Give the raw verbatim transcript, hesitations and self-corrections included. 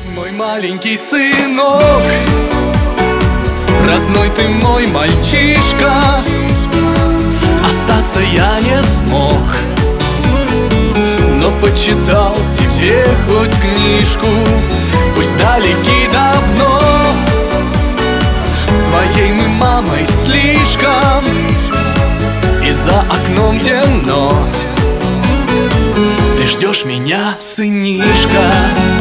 Мой маленький сынок, родной ты мой мальчишка, остаться я не смог, но почитал тебе хоть книжку. Пусть далеки давно, своей мы мамой слишком, и за окном темно. Ты ждешь меня, сынишка.